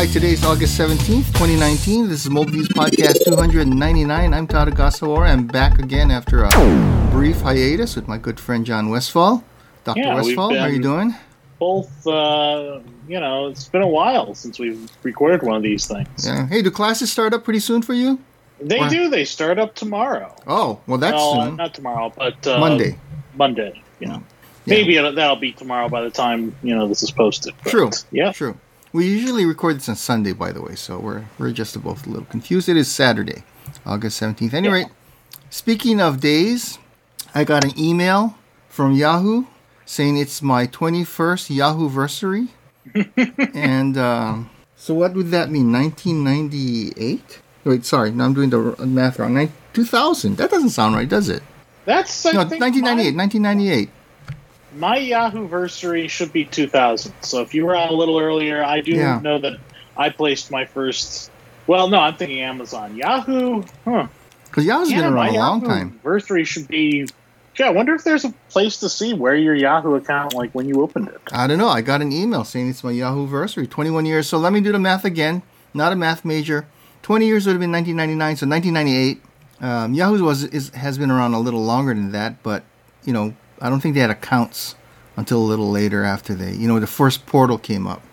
Hi, today's August 17th, 2019. This is Mobile Views Podcast 299. I'm Todd Ogasawara. I'm back again after a brief hiatus with my good friend John Westfall. Dr. Westfall, how are you doing? Both, it's been a while since we've recorded one of these things. Yeah. Hey, do classes start up pretty soon for you? They do. They start up tomorrow. Oh, well, that's soon. Not tomorrow, but Monday. Monday, Yeah. Maybe that'll be tomorrow by the time, this is posted. But, True. Yeah. True. We usually record this on Sunday, by the way, so we're just both a little confused. It is Saturday, August 17th. Anyway, Speaking of days, I got an email from Yahoo saying it's my 21st Yahoo-versary. And so what would that mean, 1998? Wait, sorry, no, I'm doing the math wrong. 2000. That doesn't sound right, does it? That's, No, 1998. My Yahoo-versary should be 2000. So if you were on a little earlier, I do know that I placed my first... Well, no, I'm thinking Amazon. Yahoo? Huh. Because Yahoo's been around a long time. Yahoo-versary should be... Yeah, I wonder if there's a place to see where your Yahoo account, like when you opened it. I don't know. I got an email saying it's my Yahoo-versary, 21 years. So let me do the math again. Not a math major. 20 years would have been 1999, so 1998. Yahoo has been around a little longer than that, but, I don't think they had accounts until a little later after the first portal came up.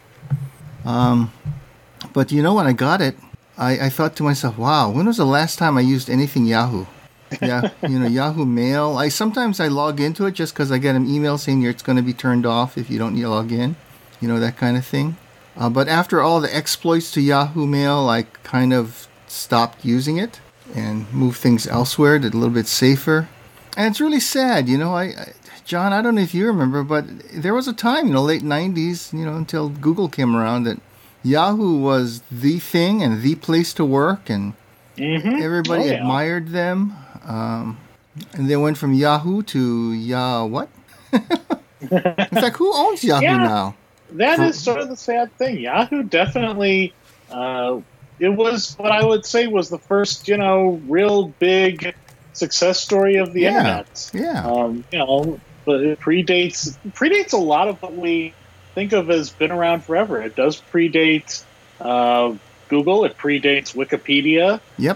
But when I got it, I thought to myself, wow, when was the last time I used anything Yahoo? Yeah, Yahoo Mail. Sometimes I log into it just because I get an email saying it's going to be turned off if you don't log in, that kind of thing. But after all the exploits to Yahoo Mail, I kind of stopped using it and moved things elsewhere, did a little bit safer. And it's really sad, John, I don't know if you remember, but there was a time, late 90s, until Google came around, that Yahoo was the thing and the place to work, and everybody admired them. And they went from Yahoo to what? In fact, who owns Yahoo now? That is sort of the sad thing. Yahoo definitely, it was what I would say was the first, real big success story of the internet. Yeah. But it predates a lot of what we think of as been around forever. It does predate Google. It predates Wikipedia. Yep.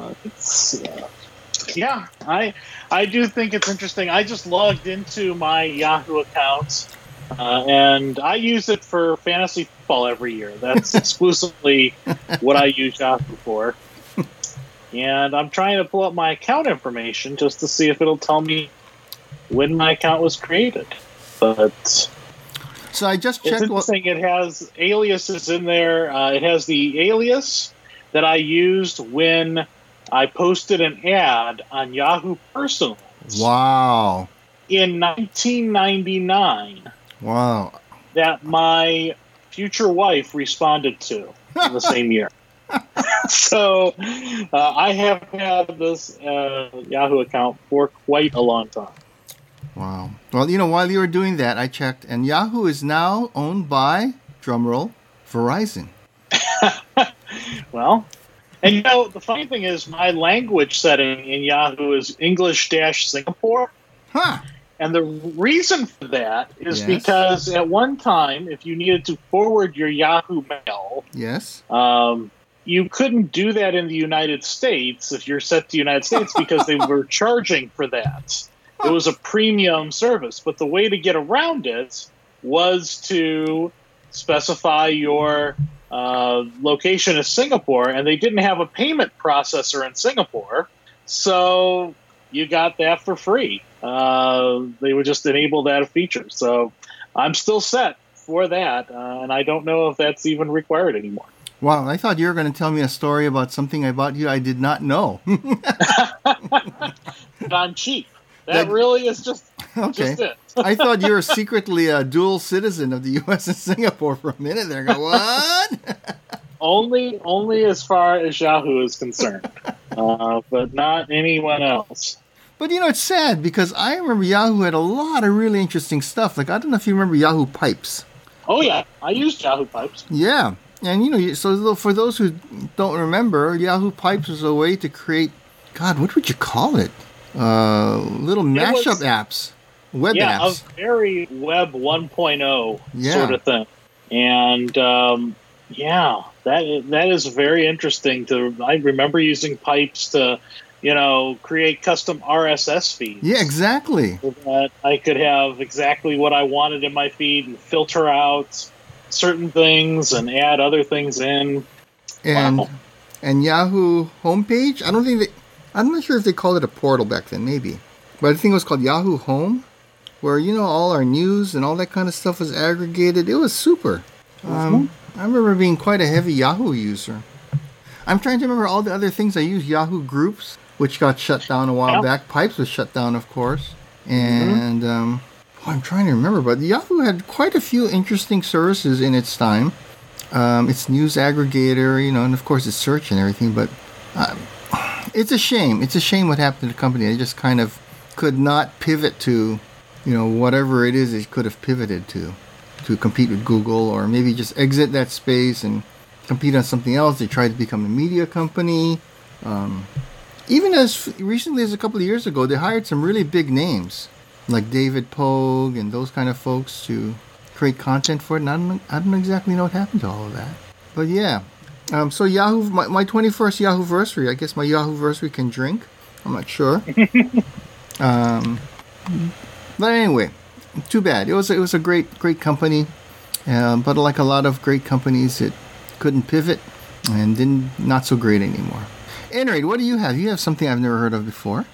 I do think it's interesting. I just logged into my Yahoo account, and I use it for fantasy football every year. That's exclusively what I use Yahoo for. And I'm trying to pull up my account information just to see if it'll tell me when my account was created. But so I just checked. It's interesting. It has aliases in there. It has the alias that I used when I posted an ad on Yahoo Personals. Wow. In 1999. Wow. That my future wife responded to in the same year. So I have had this Yahoo account for quite a long time. Wow. Well, while you were doing that, I checked, and Yahoo is now owned by, drumroll, Verizon. Well, and the funny thing is my language setting in Yahoo is English-Singapore. Huh. And the reason for that is because at one time, if you needed to forward your Yahoo mail, you couldn't do that in the United States if you're set to the United States because they were charging for that. It was a premium service. But the way to get around it was to specify your location as Singapore, and they didn't have a payment processor in Singapore, so you got that for free. They would just enable that feature. So I'm still set for that, and I don't know if that's even required anymore. Wow, I thought you were going to tell me a story about something about you I did not know. I'm cheap. That really is just it. I thought you were secretly a dual citizen of the U.S. and Singapore for a minute there. Go, what? Only as far as Yahoo is concerned, but not anyone else. But, it's sad because I remember Yahoo had a lot of really interesting stuff. Like, I don't know if you remember Yahoo Pipes. Oh, yeah. I used Yahoo Pipes. Yeah. And, so for those who don't remember, Yahoo Pipes was a way to create, God, what would you call it? Little mashup apps. Web apps. A very Web 1.0 sort of thing. And Yeah, that is very interesting. I remember using pipes to, create custom RSS feeds. Yeah, exactly. So that I could have exactly what I wanted in my feed and filter out certain things and add other things in. And wow. And Yahoo homepage, I'm not sure if they called it a portal back then, maybe. But I think it was called Yahoo Home, where, all our news and all that kind of stuff was aggregated. It was super. I remember being quite a heavy Yahoo user. I'm trying to remember all the other things I used. Yahoo Groups, which got shut down a while back. Pipes was shut down, of course. And I'm trying to remember, but Yahoo had quite a few interesting services in its time. It's news aggregator, and of course it's search and everything, but it's a shame. It's a shame what happened to the company. They just kind of could not pivot to, whatever it is it could have pivoted to compete with Google, or maybe just exit that space and compete on something else. They tried to become a media company. Even as recently as a couple of years ago, they hired some really big names, like David Pogue and those kind of folks to create content for it, and I don't exactly know what happened to all of that. But yeah, so Yahoo, my 21st Yahoo-versary, I guess my Yahoo-versary can drink. I'm not sure. But anyway, too bad. It was a great company, but like a lot of great companies, it couldn't pivot and not so great anymore. Anyway, what do you have? You have something I've never heard of before.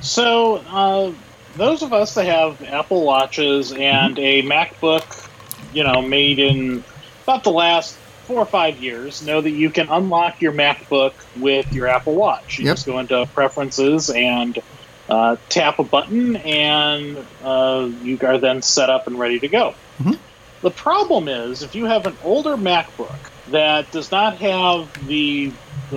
So, those of us that have Apple Watches and a MacBook, made in about the last 4 or 5 years, know that you can unlock your MacBook with your Apple Watch. You just go into Preferences and tap a button, and you are then set up and ready to go. Mm-hmm. The problem is, if you have an older MacBook that does not have the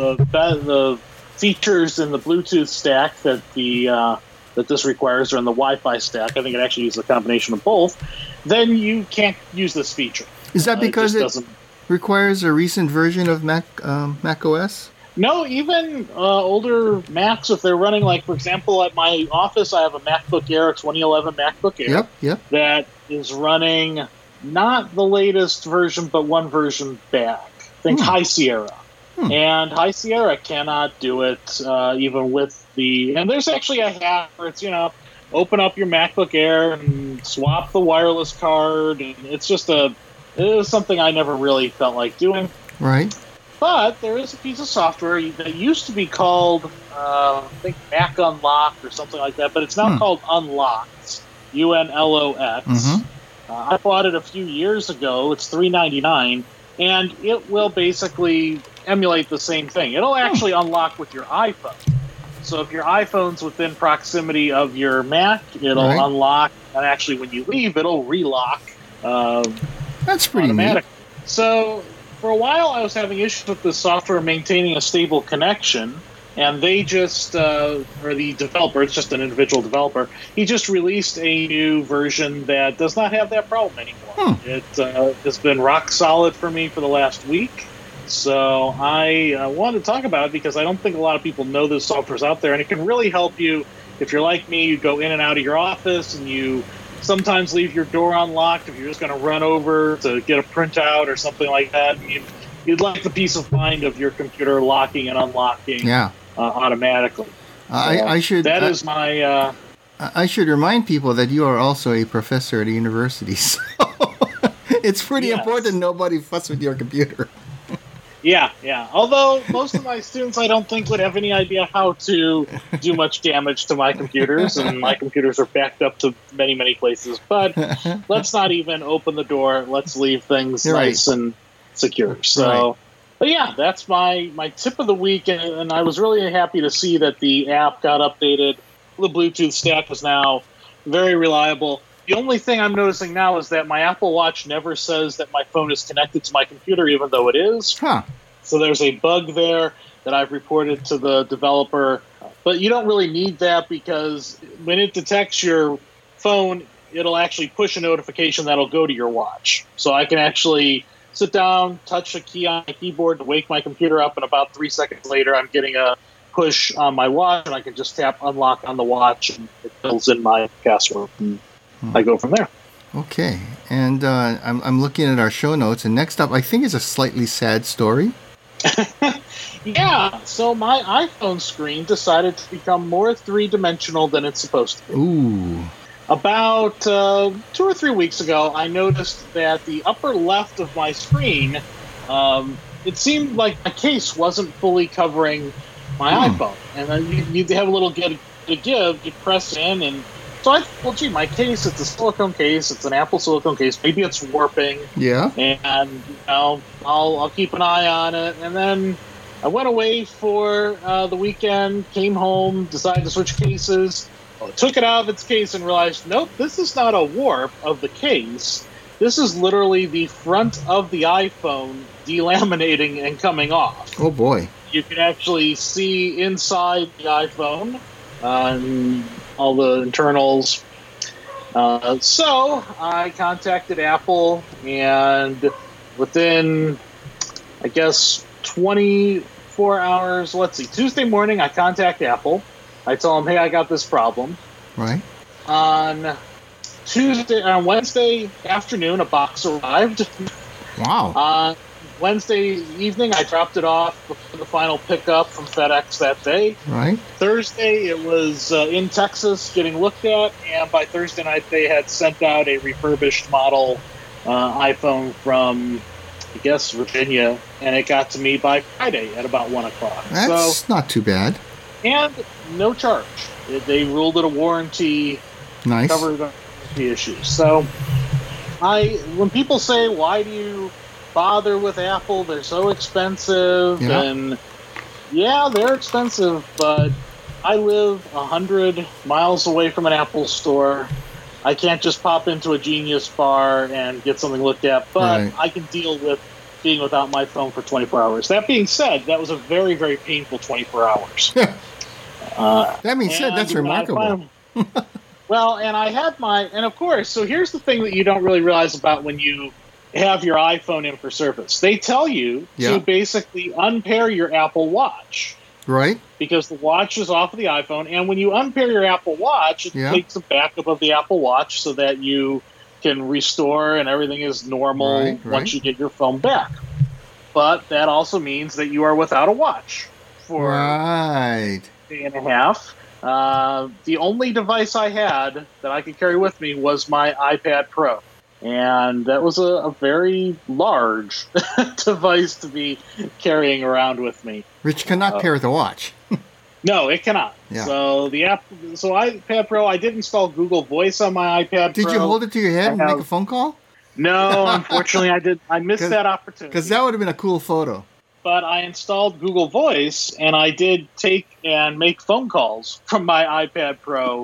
features in the Bluetooth stack that that this requires, or in the Wi-Fi stack, I think it actually uses a combination of both, then you can't use this feature. Is that because it requires a recent version of Mac OS? No, even older Macs, if they're running, like, for example, at my office, I have a MacBook Air, a 2011 MacBook Air, that is running not the latest version, but one version back. Think High Sierra. And High Sierra cannot do it, even with and there's actually a hack where it's, open up your MacBook Air and swap the wireless card, and it was something I never really felt like doing. Right. But there is a piece of software that used to be called, I think, Mac Unlocked or something like that, but it's now called Unlocked, UNLOX. Mm-hmm. I bought it a few years ago. It's $3.99, and it will basically emulate the same thing. It'll actually unlock with your iPhone. So if your iPhone's within proximity of your Mac, it'll unlock, and actually when you leave, it'll relock. That's pretty neat. So for a while, I was having issues with the software maintaining a stable connection, and they just, or the developer, it's just an individual developer, he just released a new version that does not have that problem anymore. It has been rock solid for me for the last week. So I wanted to talk about it because I don't think a lot of people know this software's out there, and it can really help you. If you're like me, you go in and out of your office, and you sometimes leave your door unlocked if you're just going to run over to get a printout or something like that. And you'd like the peace of mind of your computer locking and unlocking automatically. I should remind people that you are also a professor at a university, so it's pretty important nobody fuss with your computer. Yeah. Although most of my students, I don't think, would have any idea how to do much damage to my computers, and my computers are backed up to many, many places. But let's not even open the door. Let's leave things nice and secure. So, but yeah, that's my tip of the week, and I was really happy to see that the app got updated. The Bluetooth stack is now very reliable. The only thing I'm noticing now is that my Apple Watch never says that my phone is connected to my computer, even though it is. So there's a bug there that I've reported to the developer. But you don't really need that, because when it detects your phone, it'll actually push a notification that'll go to your watch. So I can actually sit down, touch a key on my keyboard to wake my computer up, and about 3 seconds later I'm getting a push on my watch, and I can just tap unlock on the watch, and it fills in my password. I go from there. Okay, and I'm looking at our show notes, and next up, I think is a slightly sad story. Yeah, so my iPhone screen decided to become more three-dimensional than it's supposed to be. Ooh. About 2 or 3 weeks ago, I noticed that the upper left of my screen, it seemed like my case wasn't fully covering my iPhone. And then you have a little give, you press in, and so I thought, well, gee, my case, it's a silicone case, it's an Apple silicone case, maybe it's warping. Yeah. And, I'll keep an eye on it. And then I went away for the weekend, came home, decided to switch cases, took it out of its case and realized, nope, this is not a warp of the case. This is literally the front of the iPhone delaminating and coming off. Oh, boy. You can actually see inside the iPhone, all the internals. So I contacted Apple, and within, I guess, 24 hours, Tuesday morning, I contact Apple. I tell them, hey, I got this problem. Right. On Wednesday afternoon, a box arrived. Wow. On Wednesday evening, I dropped it off before the final pickup from FedEx that day. Right. Thursday, it was in Texas getting looked at, and by Thursday night, they had sent out a refurbished model iPhone from, I guess, Virginia, and it got to me by Friday at about 1 o'clock. That's not too bad. And no charge. They ruled it a warranty. Nice. Covered the issues. So, when people say, why do you bother with Apple? They're so expensive. Yeah. And yeah, they're expensive, but I live 100 miles away from an Apple store. I can't just pop into a Genius bar and get something looked at, but right. I can deal with being without my phone for 24 hours. That being said, that was a very, very painful 24 hours. That being said, that's remarkable. Well, and I had and of course, so here's the thing that you don't really realize about when you have your iPhone in for service. They tell you to basically unpair your Apple Watch. Right. Because the watch is off of the iPhone, and when you unpair your Apple Watch, it takes a backup of the Apple Watch so that you can restore and everything is normal once you get your phone back. But that also means that you are without a watch for a day and a half. The only device I had that I could carry with me was my iPad Pro. And that was a very large device to be carrying around with me. Which cannot pair the watch. No, it cannot. Yeah. So iPad Pro, I did install Google Voice on my iPad Pro. Did you hold it to your head and make a phone call? No, unfortunately I did. I missed that opportunity. Because that would have been a cool photo. But I installed Google Voice, and I did take and make phone calls from my iPad Pro.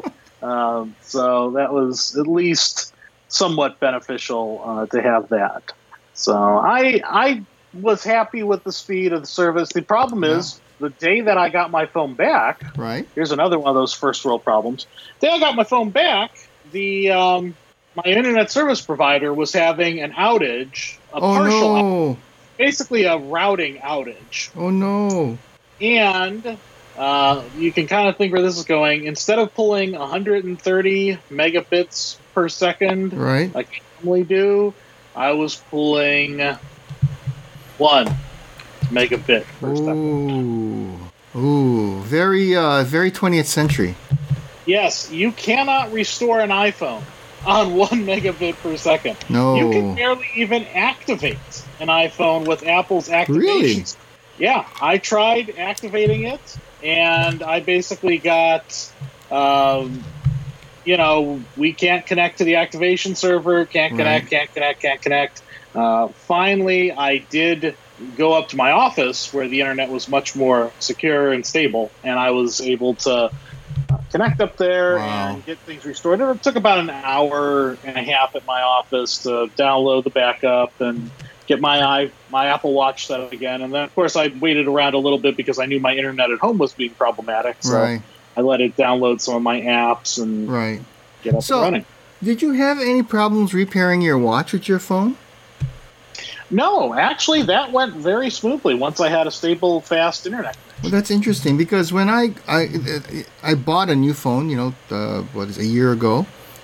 So that was at least somewhat beneficial to have that. So I was happy with the speed of the service. The problem is, the day that I got my phone back, here's another one of those first world problems. The day I got my phone back, my internet service provider was having an outage, outage, basically a routing outage. Oh no. And you can kind of think where this is going. Instead of pulling 130 megabits per second, like I normally do, I was pulling 1 megabit per second. Ooh, very 20th century. Yes, you cannot restore an iPhone on 1 megabit per second. No. You can barely even activate an iPhone with Apple's activations. Really? Yeah, I tried activating it, and I basically got, we can't connect to the activation server, can't connect. Finally, I did go up to my office where the internet was much more secure and stable, and I was able to connect up there and get things restored. It took about an hour and a half at my office to download the backup and get my Apple Watch set up again. And then, of course, I waited around a little bit because I knew my internet at home was being problematic. So I let it download some of my apps and get up and running. Did you have any problems repairing your watch with your phone? No, actually, that went very smoothly once I had a stable, fast internet. Well, that's interesting because when I bought a new phone, a year ago,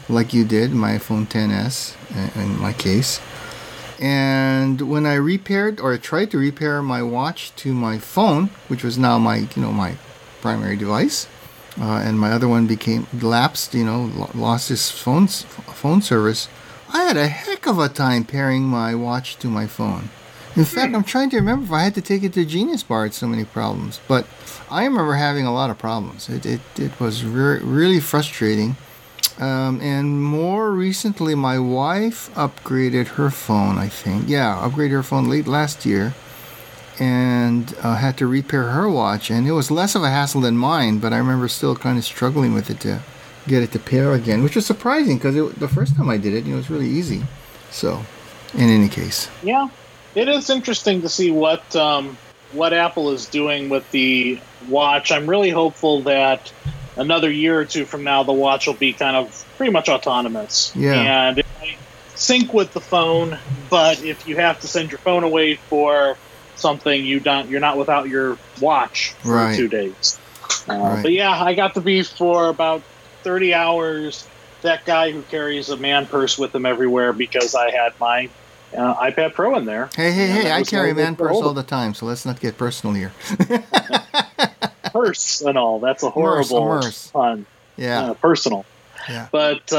like you did, my iPhone XS in my case. And when I repaired or tried to repair my watch to my phone, which was now my primary device, and my other one became lapsed, lost its phone service, I had a heck of a time pairing my watch to my phone. In fact, I'm trying to remember if I had to take it to Genius Bar. It's so many problems. But I remember having a lot of problems. It was really frustrating. And more recently, my wife upgraded her phone, I think. Yeah, upgraded her phone late last year. And had to repair her watch. And it was less of a hassle than mine, but I remember still kind of struggling with it to get it to pair again, which was surprising because the first time I did it, it was really easy. So, in any case. Yeah. It is interesting to see what Apple is doing with the watch. I'm really hopeful that another year or two from now, the watch will be kind of pretty much autonomous. Yeah. And it might sync with the phone, but if you have to send your phone away for something, you're not without your watch for 2 days. But yeah, I got to be for about 30 hours that guy who carries a man purse with him everywhere because I had my iPad Pro in there. Hey, I carry a man purse all the time, so let's not get personal here. Purse and all. That's a horrible pun. Yeah. Personal. Yeah. But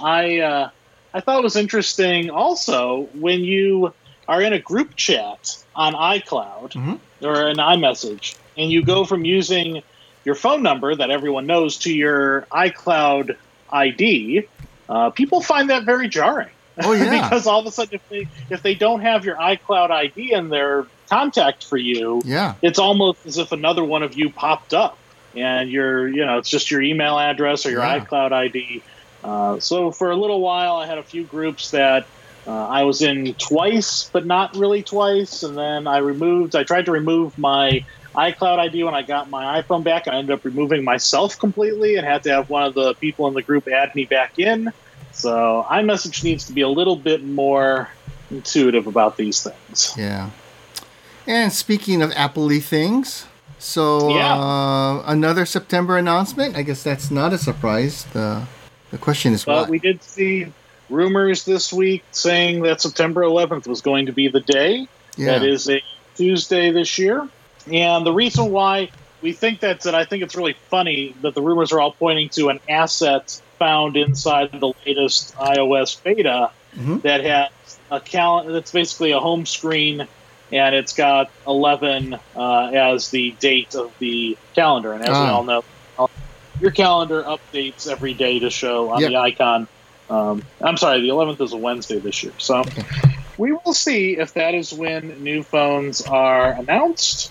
I thought it was interesting also when you are in a group chat on iCloud or an iMessage, and you go from using your phone number that everyone knows to your iCloud ID, people find that very jarring. Oh, yeah. Because all of a sudden, if they don't have your iCloud ID in their contact for you, it's almost as if another one of you popped up, and it's just your email address or your iCloud ID. So for a little while, I had a few groups that I was in twice, but not really twice, and then I tried to remove my iCloud ID when I got my iPhone back. I ended up removing myself completely and had to have one of the people in the group add me back in. So iMessage needs to be a little bit more intuitive about these things. Yeah. And speaking of Apple-y things, so another September announcement. I guess that's not a surprise. The question is what? But we did see rumors this week saying that September 11th was going to be the day. Yeah. That is a Tuesday this year. And the reason why we think that's it, I think it's really funny that the rumors are all pointing to an asset found inside the latest iOS beta that has a calendar that's basically a home screen, and it's got 11 as the date of the calendar. And as we all know, your calendar updates every day to show on the icon. I'm sorry, the 11th is a Wednesday this year. So we will see if that is when new phones are announced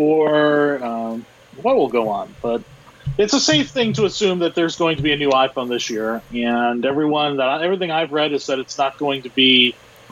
or what will go on. But it's a safe thing to assume that there's going to be a new iPhone this year, and everything I've read is that it's not going to be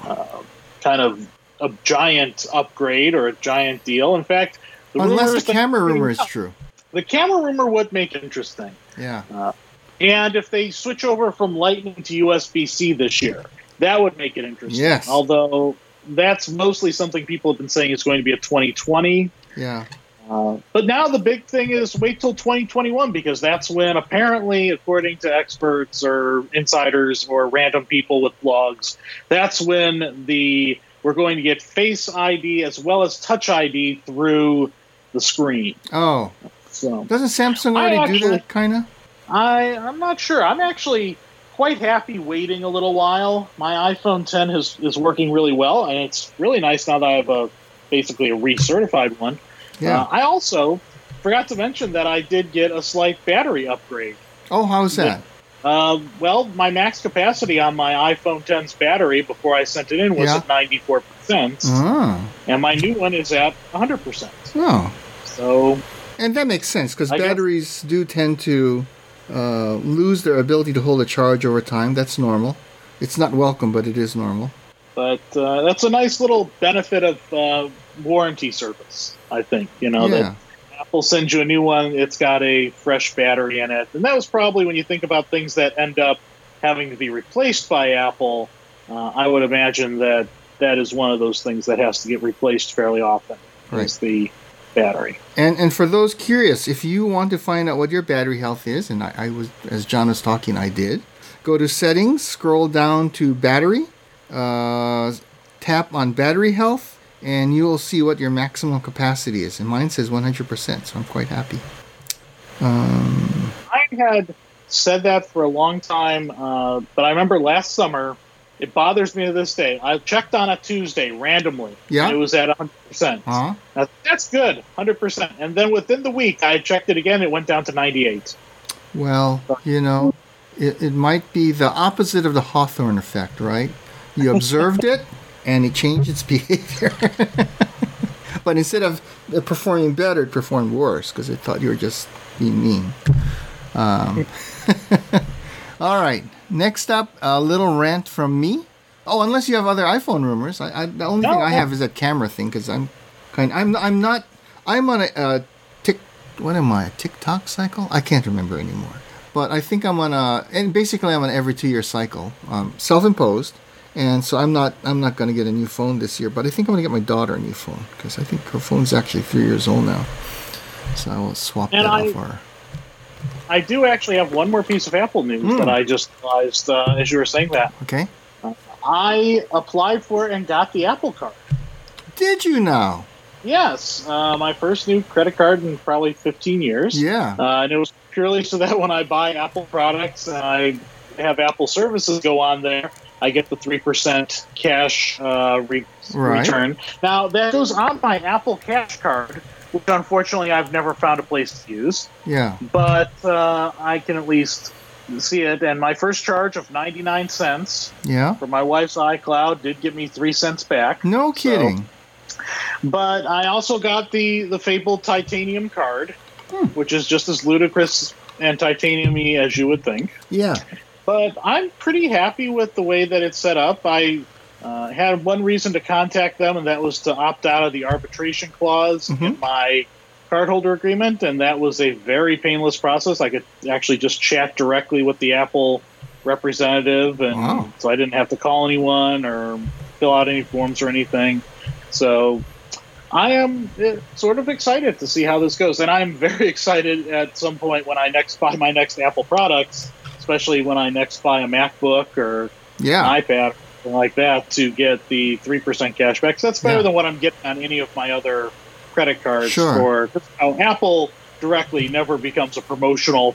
kind of a giant upgrade or a giant deal. In fact, unless the camera rumor is true. The camera rumor would make it interesting. Yeah. And if they switch over from Lightning to USB-C this year, that would make it interesting. Yes. Although that's mostly something people have been saying is going to be a 2020. Yeah. But now the big thing is wait till 2021, because that's when apparently, according to experts or insiders or random people with blogs, that's when we're going to get Face ID as well as Touch ID through the screen. Oh. So doesn't Samsung already do that, kind of? I'm not sure. I'm actually quite happy waiting a little while. My iPhone X is working really well, and it's really nice now that I have basically a recertified one. Yeah. I also forgot to mention that I did get a slight battery upgrade. Oh, how's that? Well, my max capacity on my iPhone X's battery before I sent it in was at 94%, and my new one is at 100%. Oh. So, and that makes sense, because batteries do tend to lose their ability to hold a charge over time. That's normal. It's not welcome, but it is normal. But that's a nice little benefit of warranty service, I think. That Apple sends you a new one, it's got a fresh battery in it. And that was probably, when you think about things that end up having to be replaced by Apple, I would imagine that is one of those things that has to get replaced fairly often, is the battery. And for those curious, if you want to find out what your battery health is, and I was, as John was talking, I did, Go to settings, scroll down to battery, tap on battery health, and you will see what your maximum capacity is. And mine says 100%, so I'm quite happy. I had said that for a long time, but I remember last summer, it bothers me to this day. I checked on a Tuesday randomly. Yeah. And it was at 100%. Uh-huh. Now, that's good, 100%. And then within the week, I checked it again. It went down to 98. Well, it might be the opposite of the Hawthorne effect, right? You observed it, and it changed its behavior. But instead of performing better, it performed worse because it thought you were just being mean. All right. Next up, a little rant from me. Oh, unless you have other iPhone rumors. The only thing I have is that camera thing because I'm on a TikTok cycle? I can't remember anymore. But I think I'm on I'm on every 2-year cycle, self-imposed. And so I'm not going to get a new phone this year, but I think I'm going to get my daughter a new phone because I think her phone's actually 3 years old now. So I will swap that off for her. I do actually have one more piece of Apple news that I just realized as you were saying that. Okay. I applied for it and got the Apple Card. Did you now? Yes. My first new credit card in probably 15 years. Yeah. And it was purely so that when I buy Apple products and I have Apple services go on there, I get the 3% cash return. Now, that goes on my Apple Cash card, which unfortunately I've never found a place to use. Yeah. But I can at least see it. And my first charge of 99 cents for my wife's iCloud did give me 3 cents back. No kidding. But I also got the fabled titanium card, which is just as ludicrous and titanium-y as you would think. Yeah. But I'm pretty happy with the way that it's set up. I had one reason to contact them, and that was to opt out of the arbitration clause in my cardholder agreement, and that was a very painless process. I could actually just chat directly with the Apple representative, and so I didn't have to call anyone or fill out any forms or anything. So I am sort of excited to see how this goes, and I'm very excited at some point when I next buy my next Apple products, especially when I next buy a MacBook or an iPad or something like that, to get the 3% cash back. So that's better than what I'm getting on any of my other credit cards. Sure. Apple directly never becomes a promotional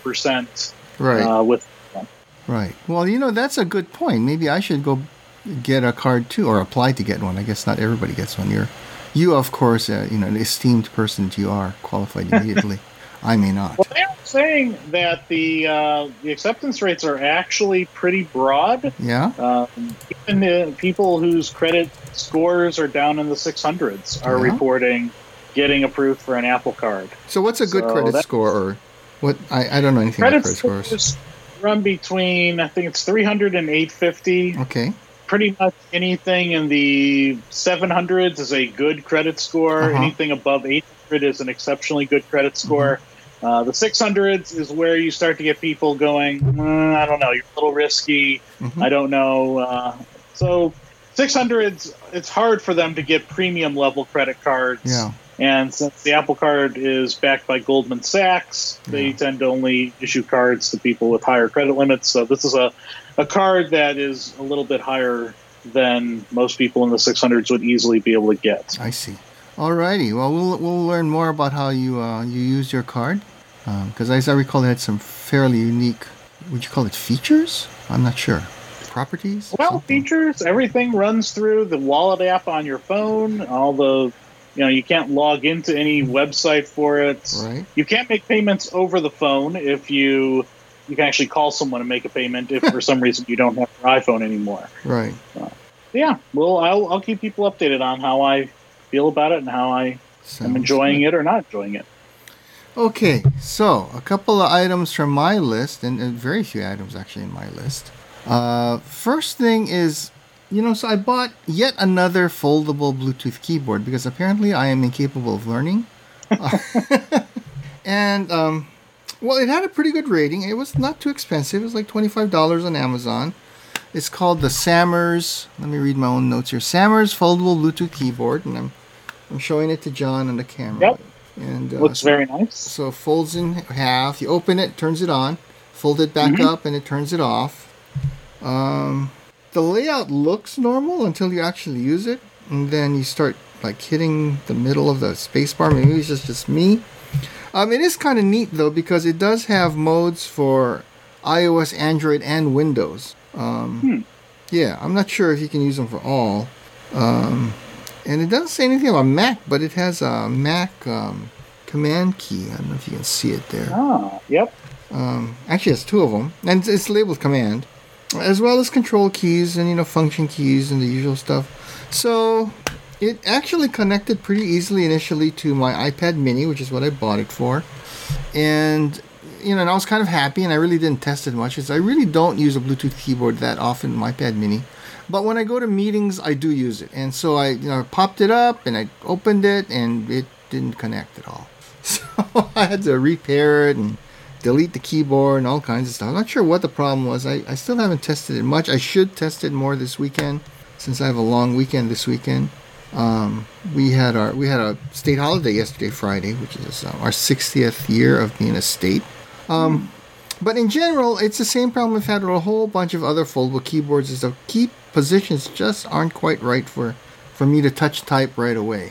5% with them. Right. Well, that's a good point. Maybe I should go get a card too, or apply to get one. I guess not everybody gets one. You of course, an esteemed person that you are, qualified immediately. I may not. Well, they're saying that the acceptance rates are actually pretty broad. Yeah. Even people whose credit scores are down in the 600s are reporting getting approved for an Apple Card. So what's a good credit score, or what? I don't know anything about credit scores. Run between, I think it's 300 and 850. Okay. Pretty much anything in the 700s is a good credit score. Anything above 800 is an exceptionally good credit score. The 600s is where you start to get people going, I don't know, you're a little risky. I don't know. So 600s, it's hard for them to get premium level credit cards. Yeah. And since the Apple Card is backed by Goldman Sachs, they tend to only issue cards to people with higher credit limits. So this is a card that is a little bit higher than most people in the 600s would easily be able to get. I see. Alrighty. Well, we'll learn more about how you use your card, because as I recall, it had some fairly unique. Would you call it features? I'm not sure. Properties? Well, features. Everything runs through the wallet app on your phone. All the, you can't log into any website for it. Right. You can't make payments over the phone. If you can actually call someone and make a payment if for some reason you don't have your iPhone anymore. Right. Well, I'll keep people updated on how I feel about it and how I am enjoying it or not enjoying it. Okay, so a couple of items from my list, and very few items actually in my list. First thing is, so I bought yet another foldable Bluetooth keyboard because apparently I am incapable of learning. And, well, it had a pretty good rating. It was not too expensive. It was like $25 on Amazon. It's called the Sammers. Let me read my own notes here. Sammers foldable Bluetooth keyboard, and I'm showing it to John on the camera. Yep. And looks very nice. So it folds in half. You open it, turns it on. fold it back up, and it turns it off. The layout looks normal until you actually use it, and then you start like hitting the middle of the spacebar. Maybe it's just me. It is kind of neat though, because it does have modes for iOS, Android, and Windows. Yeah, I'm not sure if you can use them for all. And it doesn't say anything about Mac, but it has a Mac command key. I don't know if you can see it there. Oh, yep. Actually, it's 2 of them, and it's labeled command, as well as control keys and function keys and the usual stuff. So it actually connected pretty easily initially to my iPad Mini, which is what I bought it for. And and I was kind of happy, and I really didn't test it much, because I really don't use a Bluetooth keyboard that often in my iPad Mini. But when I go to meetings, I do use it. And so I popped it up, and I opened it, and it didn't connect at all. So I had to repair it and delete the keyboard and all kinds of stuff. I'm not sure what the problem was. I still haven't tested it much. I should test it more this weekend, since I have a long weekend this weekend. We had a state holiday yesterday, Friday, which is our 60th year of being a state. But in general, it's the same problem we've had with a whole bunch of other foldable keyboards, is the key positions just aren't quite right for me to touch type right away.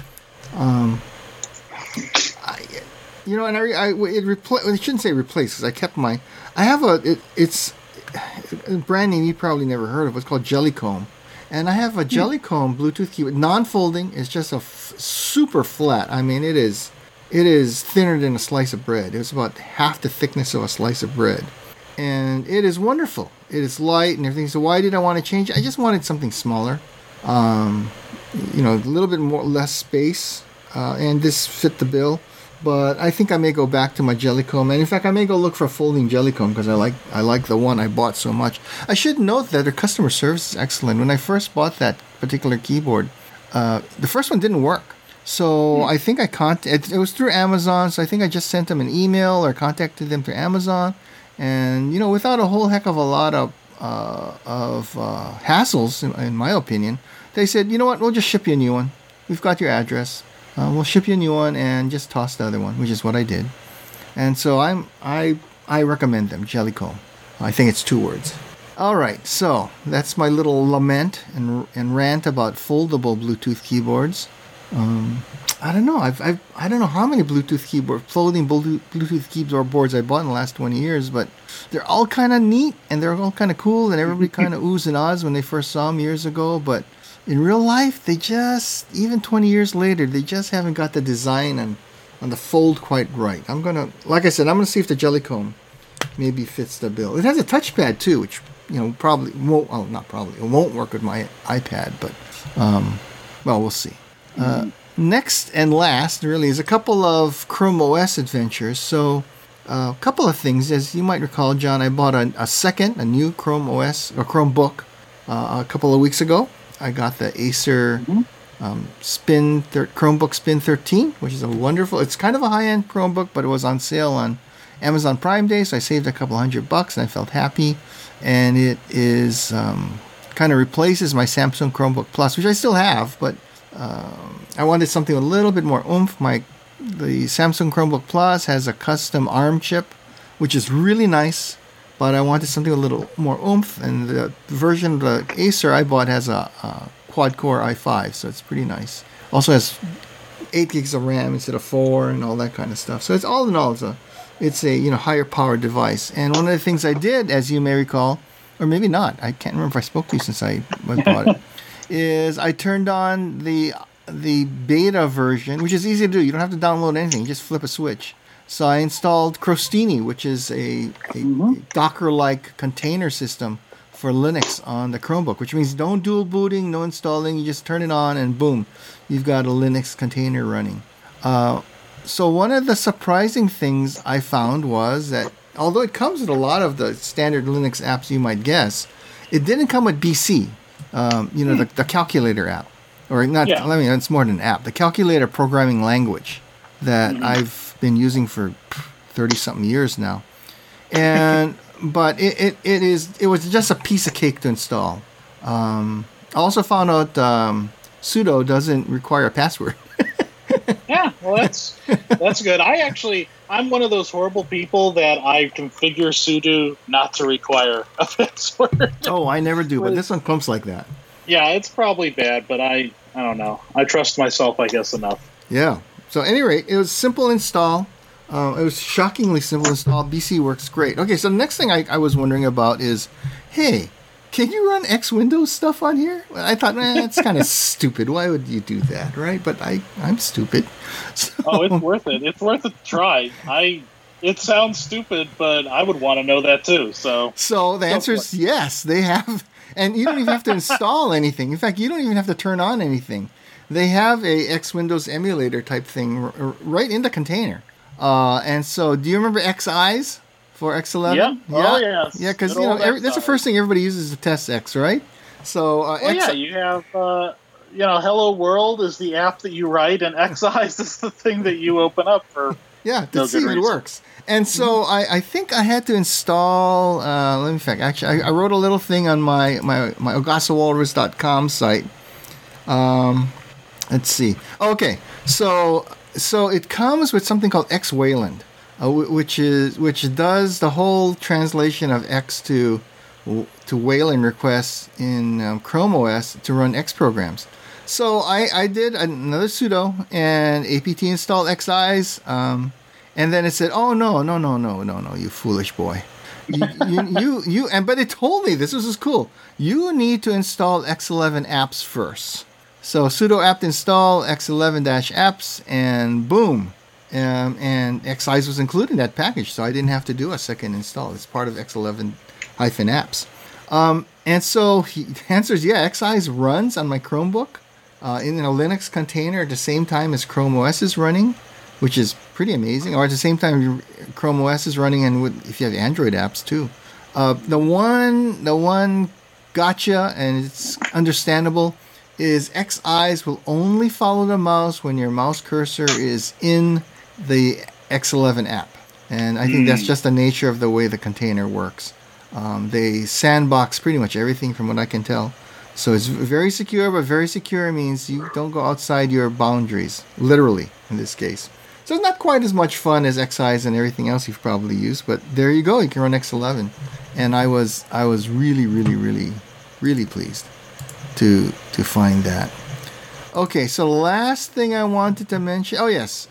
It shouldn't say replace, because I kept it's a brand name you probably never heard of. It's called Jellycomb. And I have a Jellycomb Bluetooth keyboard, non-folding. It's just super flat. I mean, it is thinner than a slice of bread. It's about half the thickness of a slice of bread. And it is wonderful. It is light and everything. So why did I want to change it? I just wanted something smaller. A little bit less space. And this fit the bill. But I think I may go back to my Jellycomb. And in fact, I may go look for a folding Jellycomb, because I like the one I bought so much. I should note that their customer service is excellent. When I first bought that particular keyboard, the first one didn't work. So I think it was through Amazon. So I think I just sent them an email or contacted them through Amazon. And, without a whole heck of a lot of hassles, in my opinion, they said, you know what, we'll just ship you a new one. We've got your address. We'll ship you a new one and just toss the other one, which is what I did. And so I recommend them, Jellycomb. I think it's 2 words. All right, so that's my little lament and rant about foldable Bluetooth keyboards. I don't know. I don't know how many folding Bluetooth keyboards I bought in the last 20 years, but they're all kind of neat and they're all kind of cool, and everybody kind of oohs and ahs when they first saw them years ago. But in real life, even 20 years later, they just haven't got the design on the fold quite right. Like I said, I'm gonna see if the Jellycomb maybe fits the bill. It has a touchpad too, which probably won't. Oh, not probably. It won't work with my iPad, but we'll see. Next and last, really, is a couple of Chrome OS adventures. So, a couple of things. As you might recall, John, I bought a new Chrome OS or Chromebook a couple of weeks ago. I got the Acer Chromebook Spin 13, which is it's kind of a high-end Chromebook, but it was on sale on Amazon Prime Day, so I saved a couple $100 and I felt happy. And it is kind of replaces my Samsung Chromebook Plus, which I still have, but I wanted something with a little bit more oomph. The Samsung Chromebook Plus has a custom ARM chip, which is really nice, but I wanted something with a little more oomph, and the version of the Acer I bought has a quad-core i5, so it's pretty nice. Also has 8 gigs of RAM instead of 4 and all that kind of stuff. So it's all in all, it's a higher power device. And one of the things I did, as you may recall, or maybe not, I can't remember if I spoke to you since I bought it, is I turned on the beta version, which is easy to do. You don't have to download anything. You just flip a switch. So I installed Crostini, which is a Docker-like container system for Linux on the Chromebook, which means no dual booting, no installing. You just turn it on and boom, you've got a Linux container running. So one of the surprising things I found was that although it comes with a lot of the standard Linux apps you might guess, it didn't come with BC, the calculator app. Or not, yeah. I mean, it's more than an app. The calculator programming language that I've been using for 30-something years now. But it was just a piece of cake to install. I also found out sudo doesn't require a password. Yeah, well, that's good. I'm one of those horrible people that I configure sudo not to require a password. Oh, I never do, but this one comes like that. Yeah, it's probably bad, but I don't know. I trust myself, I guess, enough. Yeah. So, at any rate, it was simple install. It was shockingly simple install. BC works great. Okay, so the next thing I was wondering about is, hey, can you run X Windows stuff on here? I thought, it's kind of stupid. Why would you do that, right? But I'm stupid. So. Oh, it's worth it. It's worth a try. It sounds stupid, but I would want to know that too. So the answer is yes, they have. And you don't even have to install anything. In fact, you don't even have to turn on anything. They have a X Windows emulator type thing right in the container. And so, do you remember XEyes? For X11? Yeah. Oh, yes. Yeah, because that's the first thing everybody uses to test X, right? So, you have, Hello World is the app that you write, and XEyes is the thing that you open up for. Yeah, to see if it works. And so, I think I had to install. Let me think. Actually, I wrote a little thing on my ogasawalrus.com site. Let's see. Okay, so it comes with something called X Wayland. Which does the whole translation of X to Wayland requests in Chrome OS to run X programs. So I did another sudo and apt install XEyes, and then it said, "Oh no, you foolish boy, you." But it told me this was cool. You need to install X11 apps first. So sudo apt install X11-apps, and boom. And XEyes was included in that package, so I didn't have to do a second install. It's part of X11-apps. And so the answer is XEyes runs on my Chromebook in a Linux container at the same time as Chrome OS is running, which is pretty amazing. Or at the same time Chrome OS is running, and if you have Android apps too. The one gotcha, and it's understandable, is XEyes will only follow the mouse when your mouse cursor is in the X11 app. And I think that's just the nature of the way the container works. They sandbox pretty much everything from what I can tell. So it's very secure, but very secure means you don't go outside your boundaries, literally in this case. So it's not quite as much fun as XEyes and everything else you've probably used, but there you go, you can run X11. And I was really, really, really, really pleased to find that. Okay, so last thing I wanted to mention. Oh yes,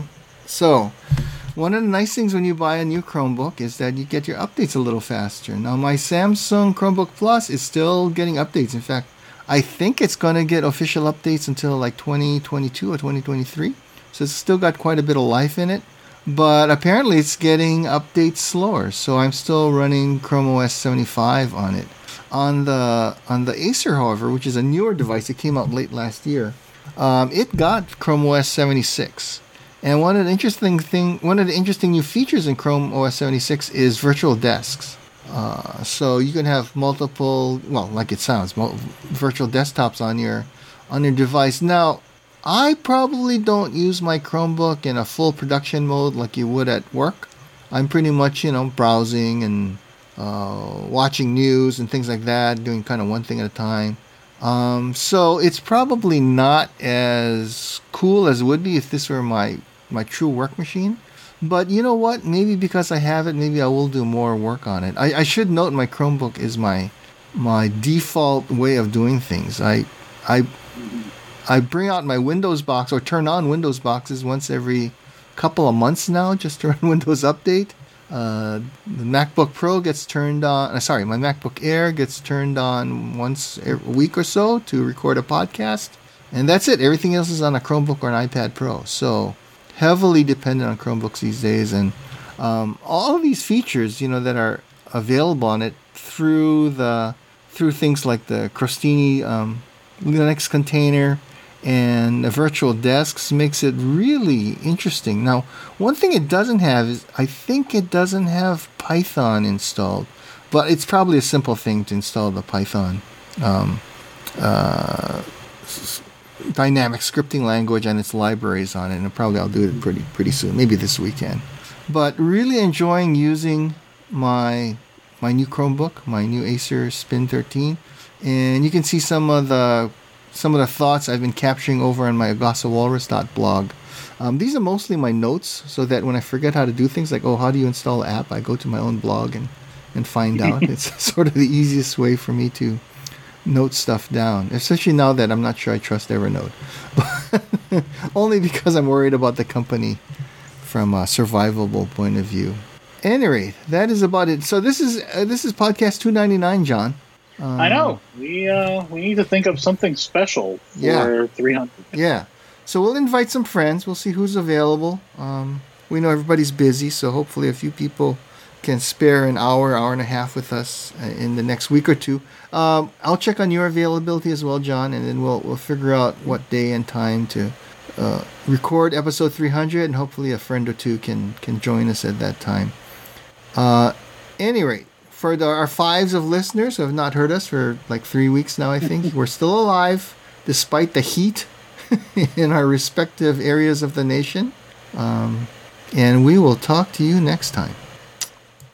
so one of the nice things when you buy a new Chromebook is that you get your updates a little faster. Now my Samsung Chromebook Plus is still getting updates. In fact, I think it's going to get official updates until like 2022 or 2023. So it's still got quite a bit of life in it. But apparently it's getting updates slower. So I'm still running Chrome OS 75 on it. On the Acer, however, which is a newer device, it came out late last year. It got Chrome OS 76, and one of the interesting new features in Chrome OS 76 is virtual desks. So you can have multiple, well, like it sounds, virtual desktops on your device. Now, I probably don't use my Chromebook in a full production mode like you would at work. I'm pretty much, browsing and watching news and things like that, doing kind of one thing at a time. So it's probably not as cool as it would be if this were my true work machine. But you know what? Maybe because I have it, maybe I will do more work on it. I should note my Chromebook is my default way of doing things. I bring out my Windows box or turn on Windows boxes once every couple of months now just to run Windows Update. The MacBook Pro gets turned on. My MacBook Air gets turned on once a week or so to record a podcast, and that's it. Everything else is on a Chromebook or an iPad Pro. So heavily dependent on Chromebooks these days, and all of these features, that are available on it through things like the Crostini Linux container and the virtual desks makes it really interesting. Now, one thing it doesn't have is I think it doesn't have Python installed, but it's probably a simple thing to install the Python dynamic scripting language and its libraries on it, and probably I'll do it pretty soon, maybe this weekend. But really enjoying using my new Chromebook, my new Acer Spin 13, and you can see some of the some of the thoughts I've been capturing over on my agasawalrus.blog. These are mostly my notes, so that when I forget how to do things, like, how do you install an app, I go to my own blog and find out. It's sort of the easiest way for me to note stuff down, especially now that I'm not sure I trust Evernote. Only because I'm worried about the company from a survivable point of view. At any rate, that is about it. So this is podcast 299, John. I know. We need to think of something special for 300. Yeah. So we'll invite some friends. We'll see who's available. We know everybody's busy, so hopefully a few people can spare an hour and a half with us in the next week or two. I'll check on your availability as well, John, and then we'll figure out what day and time to record episode 300, and hopefully a friend or two can join us at that time. Any rate, for our fives of listeners who have not heard us for like 3 weeks now, I think, we're still alive despite the heat in our respective areas of the nation. And we will talk to you next time.